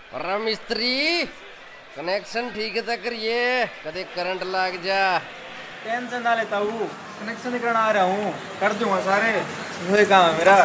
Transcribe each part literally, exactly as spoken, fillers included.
अरे मिस्त्री कनेक्शन ठीक है करिए, कदे करंट लग जा। टेंशन ना लेता हूँ, कनेक्शन करना आ रहा हूँ, कर दूंगा सारे, वही काम है मेरा।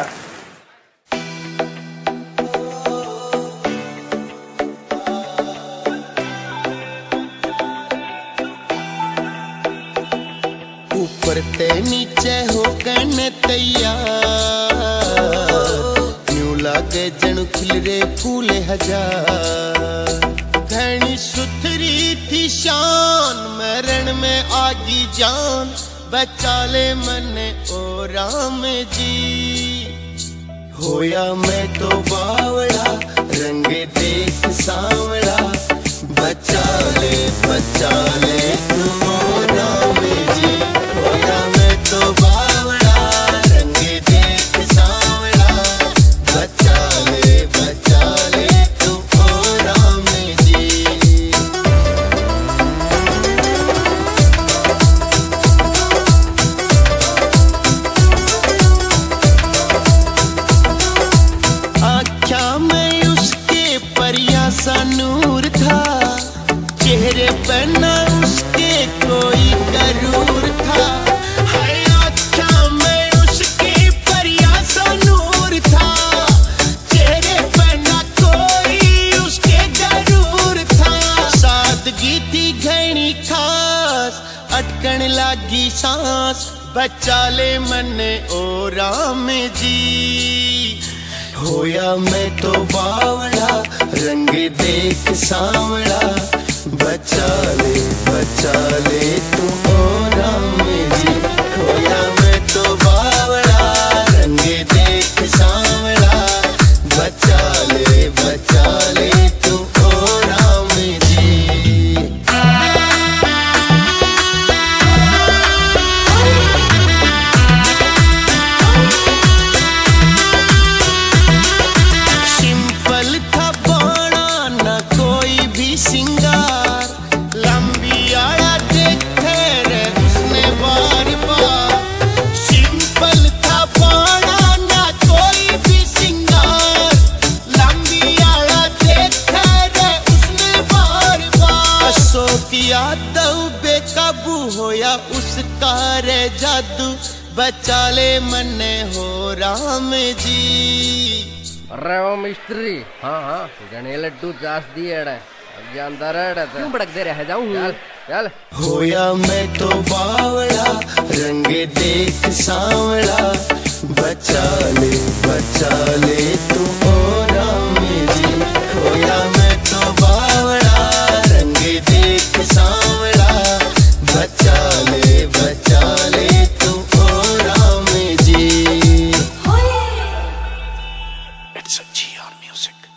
ऊपर ते नीचे हो करने तैयार, न्यू लागे जनु खिलरे फूले हजार। घनी सुथरी थी शान, मरण में आगी जान, बचा ले मने ओ राम जी। होया मैं तो बावड़ा, रंग देख सांवड़ा, बचा ले बचा ले तू ओ राम जी। होया मैं तो बावड़ा, रंग देख सांवड़ा, बचा ले बचा ले तू ओ राम जी। आँखा में उसके परिया सा नूर था, चेहरे पर न उसके कोई करूर था। हाय आँखा में उसके परिया सा नूर था, चेहरे पर न कोई उसके करूर था। सादगी थी घनी खास, अटकन लागी सांस, बचा ले मने ओ राम जी। होया मैं तो बावड़ा, रंग देख सांवड़ा, बचा ले बचा ले तू ओ राम जी। होया मैं तो बावड़ा, रंग देख सांवड़ा, बचा ले बचा ले तू ओ राम जी। सिंपल था बाणा न कोई भी सिंगार, लंबी आड़ा देखे रे उसने बार बार। सिंपल था बाणा न कोई भी सिंगार, लंबी आड़ा देखे रे उसने बार बार। अशोक यादव बेकाबू होया उसका रे जादू, बचा ले मने हो राम जी। अरे वो मिस्त्री, हाँ हाँ जने लड्डू चास दिए अड़े, अब जानता रहे क्यों भड़क दे रहे जाऊँ। चल चल। होया मैं तो बावड़ा, रंग देख सांवड़ा, बचा ले बचा ले तू ओ राम जी। होया मैं तो बावड़ा, रंग देख सांवड़ा, बचा ले बचा ले तू ओ Ram ji. It's a G R music.